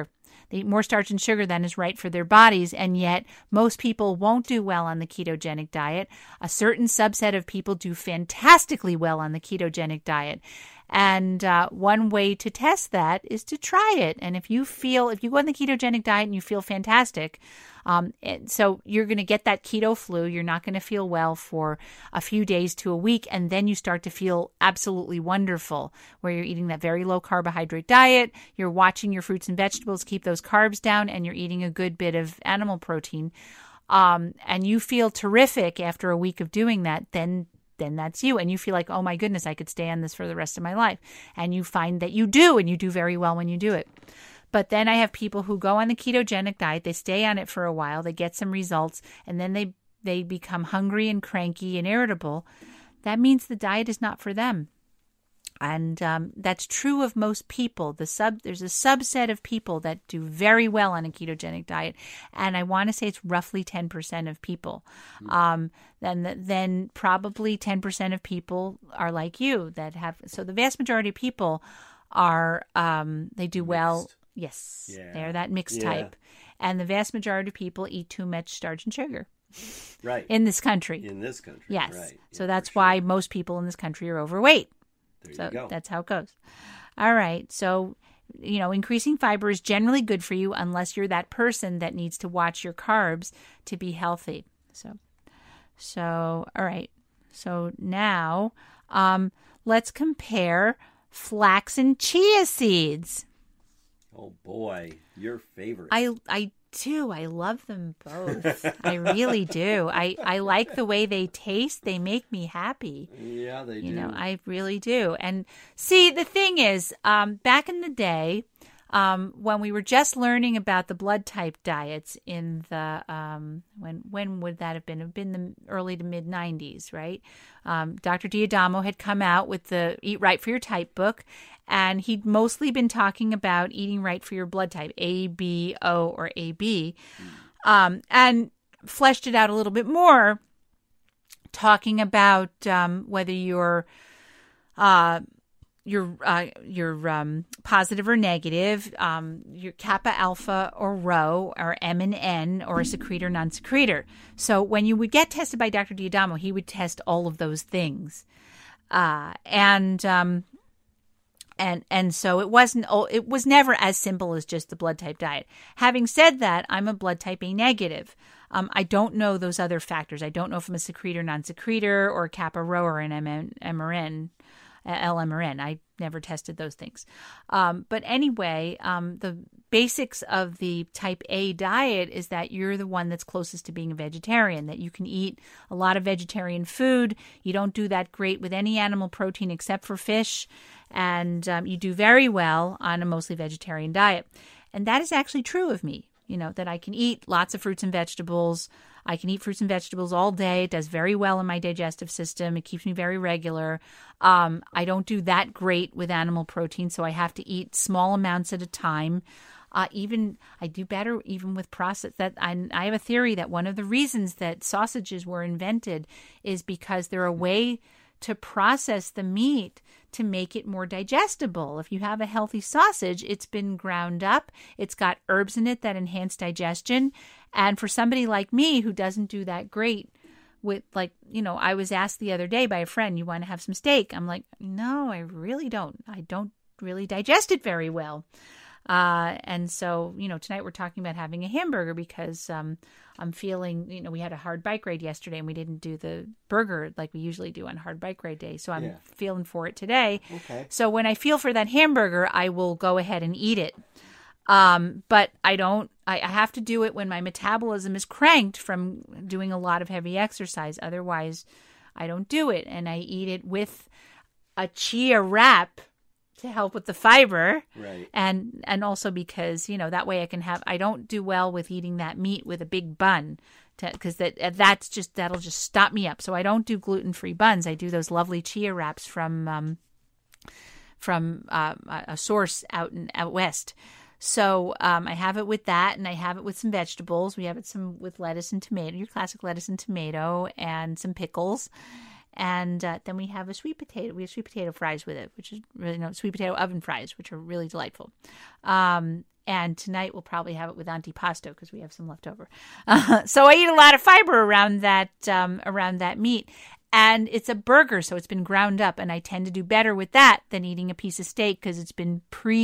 They eat more starch and sugar than is right for their bodies, and yet most people won't do well on the ketogenic diet. A certain subset of people do fantastically well on the ketogenic diet. And one way to test that is to try it. And if you go on the ketogenic diet and you feel fantastic, so you're going to get that keto flu. You're not going to feel well for a few days to a week. And then you start to feel absolutely wonderful, where you're eating that very low carbohydrate diet. You're watching your fruits and vegetables, keep those carbs down, and you're eating a good bit of animal protein. And you feel terrific after a week of doing that, then that's you. And you feel like, oh my goodness, I could stay on this for the rest of my life. And you find that you do, and you do very well when you do it. But then I have people who go on the ketogenic diet, they stay on it for a while, they get some results, and then they become hungry and cranky and irritable. That means the diet is not for them. And that's true of most people. There's a subset of people that do very well on a ketogenic diet, and I want to say it's roughly 10% of people. Then probably 10% of people are like you that have. So the vast majority of people are they do well. Yes, they're that mixed type, and the vast majority of people eat too much starch and sugar. Right. In this country. Yes. Right. So that's why most people in this country are overweight. There you go. That's how it goes. All right. So, increasing fiber is generally good for you unless you're that person that needs to watch your carbs to be healthy. So all right. So now let's compare flax and chia seeds. Oh, boy. Your favorite. I do. I love them both. I really do. I like the way they taste. They make me happy. Yeah, they do. I really do. And see, the thing is, back in the day, when we were just learning about the blood type diets in the, when would that have been? It would have been the early to mid 90s, right? Dr. D'Adamo had come out with the Eat Right for Your Type book, and he'd mostly been talking about eating right for your blood type, A, B, O, or AB, and fleshed it out a little bit more, talking about whether you're positive or negative, your kappa, alpha, or rho, or M and N, or a secretor, non-secretor. So when you would get tested by Dr. D'Adamo, he would test all of those things, and so it was never as simple as just the blood type diet. Having said that, I'm a blood type A negative. I don't know those other factors. I don't know if I'm a secretor, non-secretor, or kappa, rho, or an MRN. LMRN. I never tested those things. But anyway, the basics of the type A diet is that you're the one that's closest to being a vegetarian, that you can eat a lot of vegetarian food. You don't do that great with any animal protein except for fish, and you do very well on a mostly vegetarian diet. And that is actually true of me, that I can eat lots of fruits and vegetables. I can eat fruits and vegetables all day. It does very well in my digestive system. It keeps me very regular. I don't do that great with animal protein, so I have to eat small amounts at a time. I do better even with processed. I have a theory that one of the reasons that sausages were invented is because they're a way to process the meat to make it more digestible. If you have a healthy sausage, it's been ground up. It's got herbs in it that enhance digestion. And for somebody like me who doesn't do that great with, I was asked the other day by a friend, you want to have some steak? I'm like, no, I really don't. I don't really digest it very well. And so, tonight we're talking about having a hamburger because I'm feeling, we had a hard bike ride yesterday and we didn't do the burger like we usually do on hard bike ride day. So I'm feeling for it today. Okay. So when I feel for that hamburger, I will go ahead and eat it. But I have to do it when my metabolism is cranked from doing a lot of heavy exercise. Otherwise, I don't do it. And I eat it with a chia wrap to help with the fiber. Right. And also because, that way I don't do well with eating that meat with a big bun because that'll just stop me up. So I don't do gluten-free buns. I do those lovely chia wraps from a source out west. So I have it with that, and I have it with some vegetables. We have it with lettuce and tomato, your classic lettuce and tomato, and some pickles. And then we have a sweet potato. We have sweet potato fries with it, which is really sweet potato oven fries, which are really delightful. And tonight we'll probably have it with antipasto because we have some left over. So I eat a lot of fiber around that meat. And it's a burger, so it's been ground up. And I tend to do better with that than eating a piece of steak because it's been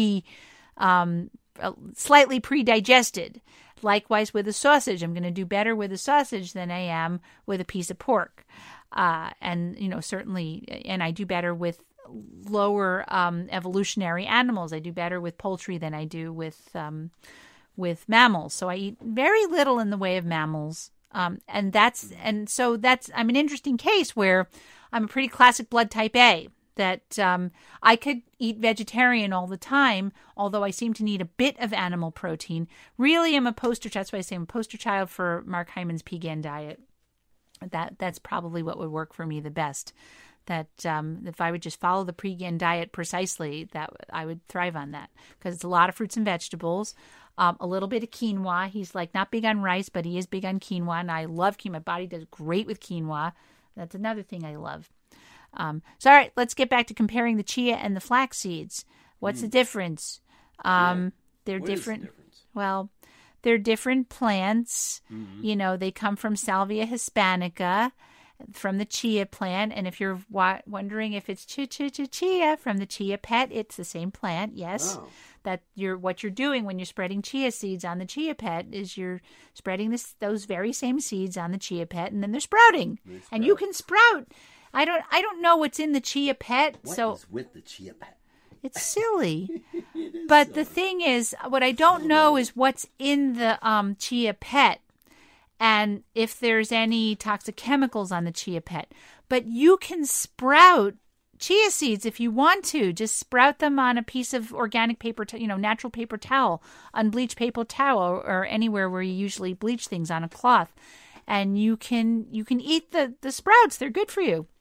slightly pre-digested. Likewise with a sausage. I'm going to do better with a sausage than I am with a piece of pork. And, certainly, and I do better with lower evolutionary animals. I do better with poultry than I do with mammals. So I eat very little in the way of mammals. I'm an interesting case where I'm a pretty classic blood type A, that I could eat vegetarian all the time, although I seem to need a bit of animal protein. Really, that's why I say I'm a poster child for Mark Hyman's Pegan diet. That's probably what would work for me the best. That if I would just follow the Pegan diet precisely, that I would thrive on that, because it's a lot of fruits and vegetables, a little bit of quinoa. He's like not big on rice, but he is big on quinoa, and I love quinoa. My body does great with quinoa. That's another thing I love. All right, let's get back to comparing the chia and the flax seeds. What's the difference? They're different. Is the difference? Well, they're different plants. Mm-hmm. They come from Salvia hispanica, from the chia plant. And if you're wondering if it's chia from the chia pet, it's the same plant. Yes. Oh. What you're doing when you're spreading chia seeds on the chia pet is you're spreading those very same seeds on the chia pet, and then they're sprouting. And you can sprout. I don't know what's in the chia pet. What is with the chia pet? It's silly. It is but silly. The thing is, what I don't know is what's in the chia pet, and if there's any toxic chemicals on the chia pet. But you can sprout chia seeds if you want to. Just sprout them on a piece of organic paper, natural paper towel, unbleached paper towel, or anywhere where you usually bleach things on a cloth. And you can eat the sprouts. They're good for you.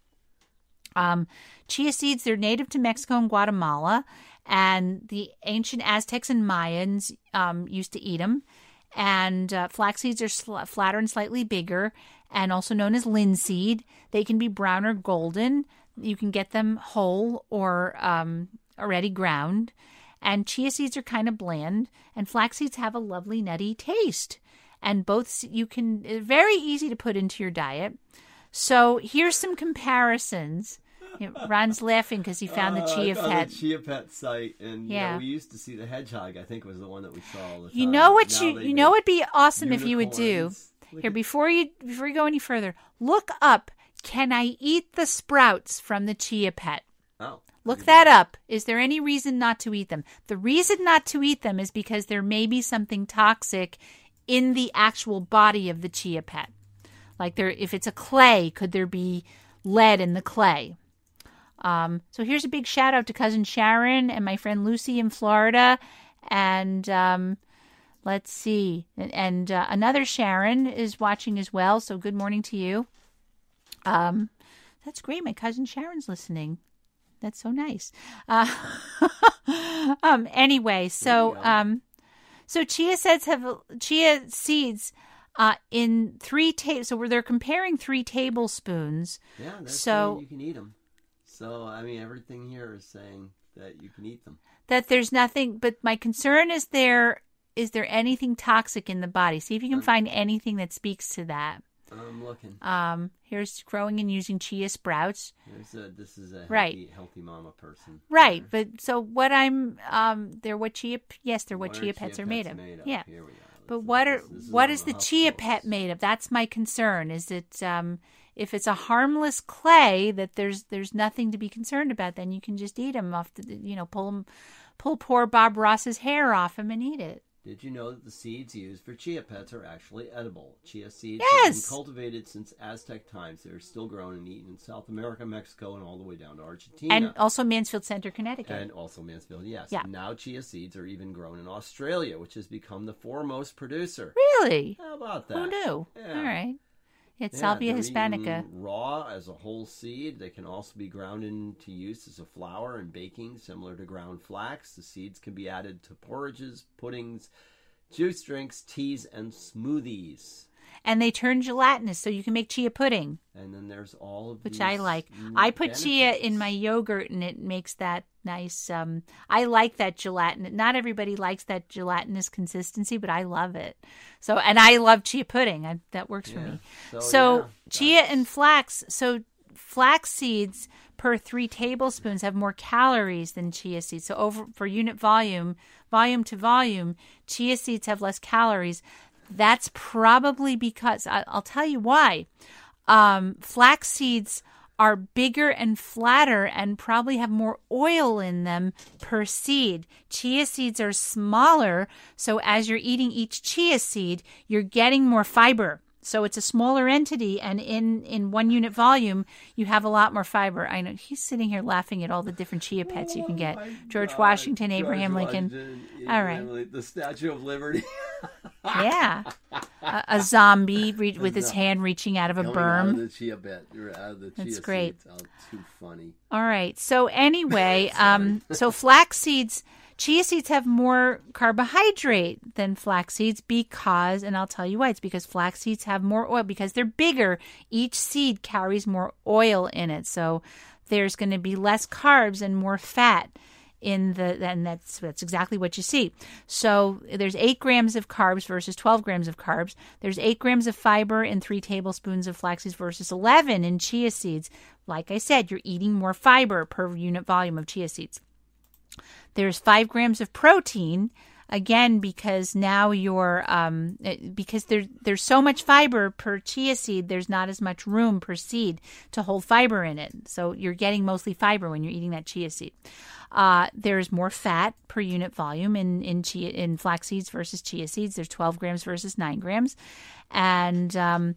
Chia seeds, they're native to Mexico and Guatemala, and the ancient Aztecs and Mayans used to eat them. And flax seeds are flatter and slightly bigger, and also known as linseed. They can be brown or golden. You can get them whole or already ground. And chia seeds are kind of bland, and flax seeds have a lovely nutty taste. And both they're very easy to put into your diet. So here's some comparisons. Ron's laughing because he found the chia pet. The chia pet site, and we used to see the hedgehog. I think was the one that we saw all the time. You know what'd be awesome if you would do here before you go any further. Look up. Can I eat the sprouts from the chia pet? Oh. Look that up. Is there any reason not to eat them? The reason not to eat them is because there may be something toxic in the actual body of the chia pet. Like if it's a clay, could there be lead in the clay? So here's a big shout out to cousin Sharon and my friend Lucy in Florida. And let's see. And another Sharon is watching as well. So good morning to you. That's great. My cousin Sharon's listening. That's so nice. Anyway, so chia seeds in 3 so they're comparing 3 tablespoons. Yeah, that's saying you can eat them. So everything here is saying that you can eat them. That there's nothing, but my concern is there anything toxic in the body? See if you can find anything that speaks to that. I'm looking. Here's growing and using chia sprouts. This is a healthy mama person. Right, but so what they're what chia pets are made of. Yeah. Here we go. But what is the chia pet made of? That's my concern. Is it if it's a harmless clay that there's nothing to be concerned about, then you can just eat them off pull poor Bob Ross's hair off him and eat it. Did you know that the seeds used for chia pets are actually edible? Chia seeds have been cultivated since Aztec times. They're still grown and eaten in South America, Mexico, and all the way down to Argentina. And also Mansfield Center, Connecticut. And also Mansfield, yes. Yeah. Now chia seeds are even grown in Australia, which has become the foremost producer. Really? How about that? Who knew? Yeah. All right. It's Salvia hispanica. Raw as a whole seed. They can also be ground into use as a flour and baking, similar to ground flax. The seeds can be added to porridges, puddings, juice drinks, teas, and smoothies. and they turn gelatinous, so you can make chia pudding. And then there's all of which I like. I put chia in my yogurt, and it makes that nice. I like that gelatin. Not everybody likes that gelatinous consistency, but I love it. So, and I love chia pudding. That works for me. So chia and flax. So flax seeds per 3 tablespoons have more calories than chia seeds. So for unit volume to volume, chia seeds have less calories. That's probably because I'll tell you why. Flax seeds are bigger and flatter and probably have more oil in them per seed. Chia seeds are smaller, so as you're eating each chia seed, you're getting more fiber. So it's a smaller entity, and in 1 unit volume, you have a lot more fiber. I know he's sitting here laughing at all the different chia pets you can get. George Washington, Abraham Lincoln. All right. The Statue of Liberty. Yeah. A zombie with his hand reaching out of a berm. Out of the chia bed. Out of the chia That's great. Seeds. Oh, too funny. All right. So anyway, so flax seeds, chia seeds have more carbohydrate than flax seeds because, and I'll tell you why, it's because flax seeds have more oil because they're bigger. Each seed carries more oil in it. So there's going to be less carbs and more fat and that's exactly what you see. So there's 8 grams of carbs versus 12 grams of carbs. There's 8 grams of fiber in 3 tablespoons of flax seeds versus 11 in chia seeds. Like I said, you're eating more fiber per unit volume of chia seeds. There's 5 grams of protein, again, because now you're, because there's so much fiber per chia seed, there's not as much room per seed to hold fiber in it. So you're getting mostly fiber when you're eating that chia seed. There's more fat per unit volume in flax seeds versus chia seeds. There's 12 grams versus 9 grams. And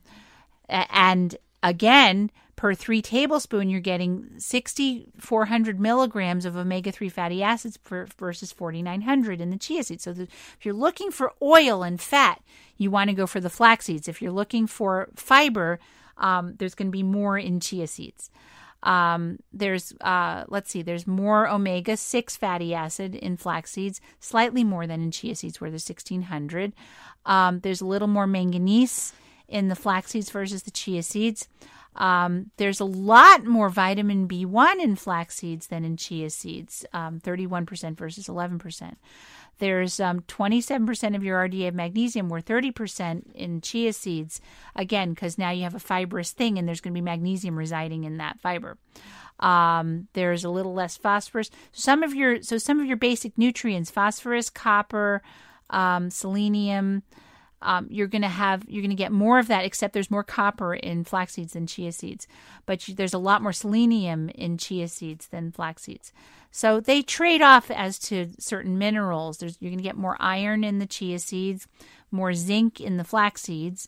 again, per 3 tablespoons, you're getting 6,400 milligrams of omega-3 fatty acids versus 4,900 in the chia seeds. So if you're looking for oil and fat, you want to go for the flax seeds. If you're looking for fiber, there's going to be more in chia seeds. There's more omega-6 fatty acid in flax seeds, slightly more than in chia seeds where there's 1,600. There's a little more manganese in the flax seeds versus the chia seeds. There's a lot more vitamin B1 in flax seeds than in chia seeds, 31% versus 11%. There's 27% of your RDA of magnesium, where 30% in chia seeds, again, because now you have a fibrous thing and there's going to be magnesium residing in that fiber. There's a little less phosphorus. Some of your basic nutrients, phosphorus, copper, selenium, you're going to get more of that, except there's more copper in flax seeds than chia seeds. But there's a lot more selenium in chia seeds than flax seeds. So they trade off as to certain minerals. You're going to get more iron in the chia seeds, more zinc in the flax seeds,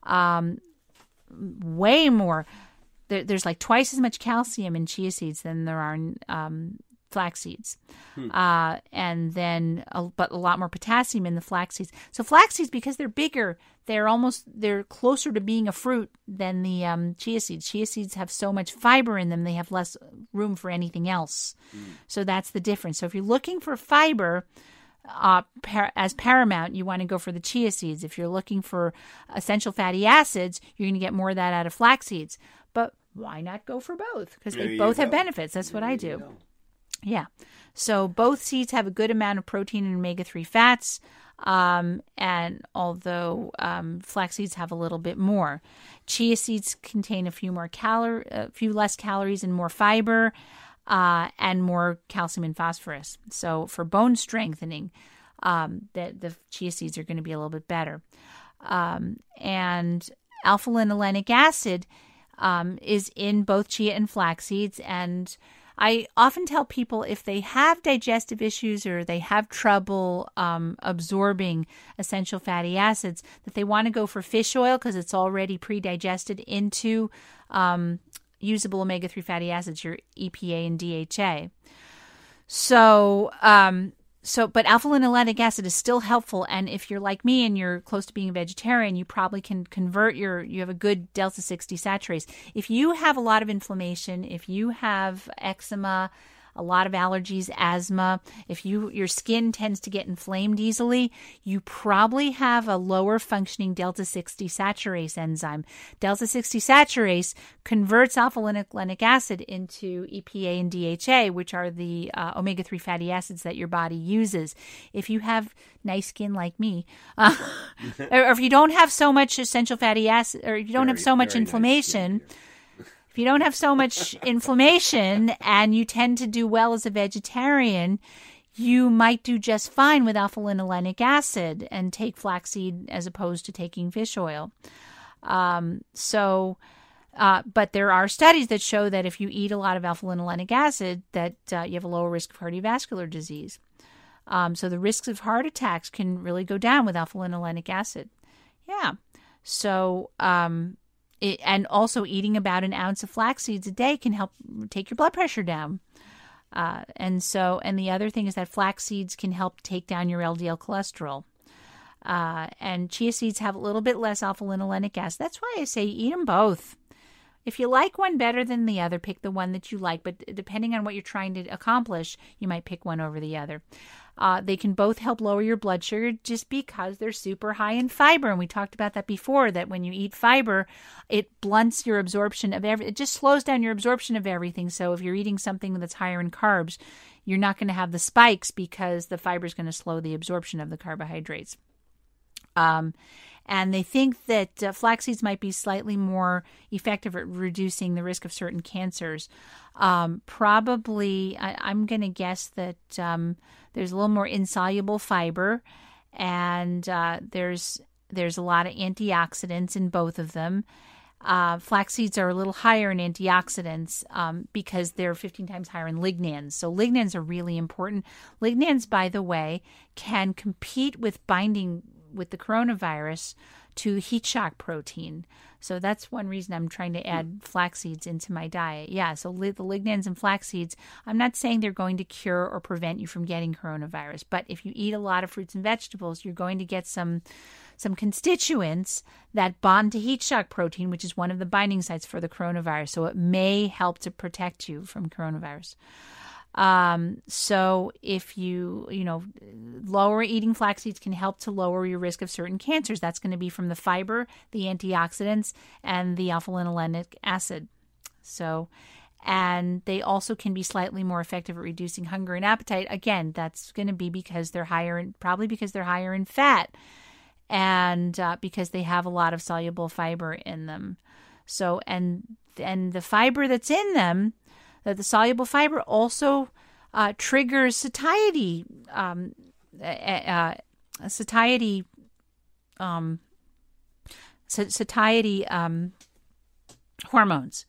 way more. There's like twice as much calcium in chia seeds than there are in flax seeds. And then, but a lot more potassium in the flax seeds. So flax seeds, because they're bigger, they're closer to being a fruit than the chia seeds. Chia seeds have so much fiber in them, they have less room for anything else. So that's the difference. So if you're looking for fiber as paramount, you want to go for the chia seeds. If you're looking for essential fatty acids, you're going to get more of that out of flax seeds. But why not go for both? Because they both have benefits. That's what I do. Yeah. So both seeds have a good amount of protein and omega-3 fats. And although flax seeds have a little bit more, chia seeds contain a few less calories and more fiber, and more calcium and phosphorus. So for bone strengthening, the chia seeds are going to be a little bit better. And alpha-linolenic acid is in both chia and flax seeds, and I often tell people if they have digestive issues or they have trouble absorbing essential fatty acids, that they want to go for fish oil because it's already pre-digested into usable omega-3 fatty acids, your EPA and DHA. But alpha-linolenic acid is still helpful, and if you're like me and you're close to being a vegetarian, you probably can convert you have a good delta-6 desaturase. If you have a lot of inflammation, if you have eczema, a lot of allergies, asthma. If your skin tends to get inflamed easily, you probably have a lower functioning delta-6 desaturase enzyme. Delta-6 desaturase converts alpha-linolenic acid into EPA and DHA, which are the omega-3 fatty acids that your body uses. If you have nice skin like me, or if you don't have so much essential fatty acid, or you don't have so much inflammation, if you don't have so much inflammation and you tend to do well as a vegetarian, you might do just fine with alpha-linolenic acid and take flaxseed as opposed to taking fish oil. But there are studies that show that if you eat a lot of alpha-linolenic acid, that you have a lower risk of cardiovascular disease. So the risks of heart attacks can really go down with alpha-linolenic acid. Yeah. So, and also eating about an ounce of flax seeds a day can help take your blood pressure down. And the other thing is that flax seeds can help take down your LDL cholesterol. And chia seeds have a little bit less alpha-linolenic acid. That's why I say eat them both. If you like one better than the other, pick the one that you like. But depending on what you're trying to accomplish, you might pick one over the other. They can both help lower your blood sugar just because they're super high in fiber. And we talked about that before, that when you eat fiber, it blunts your absorption of it just slows down your absorption of everything. So if you're eating something that's higher in carbs, you're not going to have the spikes because the fiber is going to slow the absorption of the carbohydrates. And they think that flax seeds might be slightly more effective at reducing the risk of certain cancers. Probably, I'm going to guess that there's a little more insoluble fiber, and there's a lot of antioxidants in both of them. Flax seeds are a little higher in antioxidants because they're 15 times higher in lignans. So lignans are really important. Lignans, by the way, can compete with binding with the coronavirus to heat shock protein. So that's one reason I'm trying to add flax seeds into my diet. Yeah, so the lignans and flax seeds, I'm not saying they're going to cure or prevent you from getting coronavirus, but if you eat a lot of fruits and vegetables, you're going to get some constituents that bond to heat shock protein, which is one of the binding sites for the coronavirus. So it may help to protect you from coronavirus. So if lower eating flax seeds can help to lower your risk of certain cancers. That's going to be from the fiber, the antioxidants, and the alpha-linolenic acid. So, and they also can be slightly more effective at reducing hunger and appetite. Again, that's going to be because they're higher in fat, and because they have a lot of soluble fiber in them. So, and the fiber that's in them, that the soluble fiber also triggers satiety hormones.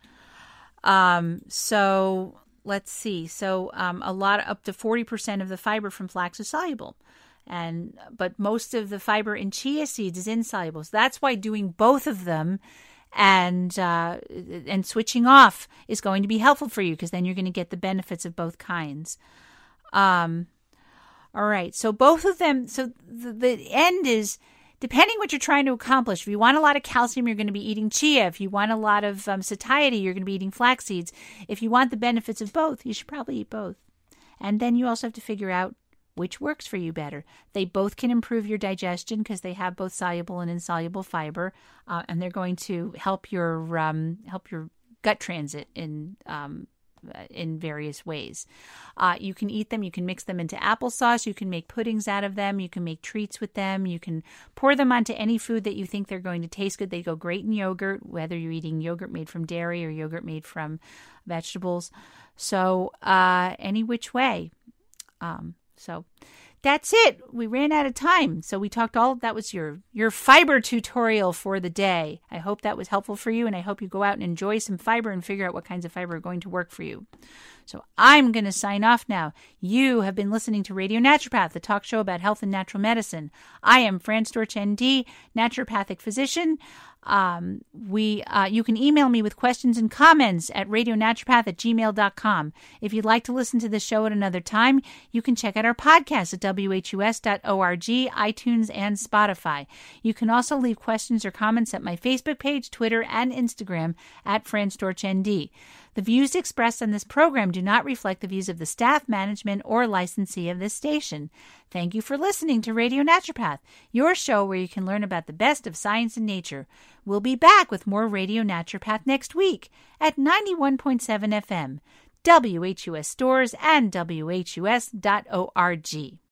So let's see. So a lot, up to 40% of the fiber from flax is soluble, but most of the fiber in chia seeds is insoluble. So that's why doing both of them and switching off is going to be helpful for you, because then you're going to get the benefits of both kinds. All right. So both of them. So the end is, depending what you're trying to accomplish. If you want a lot of calcium, you're going to be eating chia. If you want a lot of satiety, you're going to be eating flax seeds. If you want the benefits of both, you should probably eat both. And then you also have to figure out which works for you better. They both can improve your digestion because they have both soluble and insoluble fiber, and they're going to help your gut transit in various ways. You can eat them. You can mix them into applesauce. You can make puddings out of them. You can make treats with them. You can pour them onto any food that you think they're going to taste good. They go great in yogurt, whether you're eating yogurt made from dairy or yogurt made from vegetables. So any which way. So that's it. We ran out of time. So we talked that was your fiber tutorial for the day. I hope that was helpful for you, and I hope you go out and enjoy some fiber and figure out what kinds of fiber are going to work for you. So I'm going to sign off now. You have been listening to Radio Naturopath, the talk show about health and natural medicine. I am Fran Storch, ND, naturopathic physician. You can email me with questions and comments at radionaturopath@gmail.com. If you'd like to listen to the show at another time, you can check out our podcast at whus.org, iTunes, and Spotify. You can also leave questions or comments at my Facebook page, Twitter, and Instagram at Fran Storch, ND. The views expressed on this program do not reflect the views of the staff, management, or licensee of this station. Thank you for listening to Radio Naturopath, your show where you can learn about the best of science and nature. We'll be back with more Radio Naturopath next week at 91.7 FM, WHUS Stores, and WHUS.org.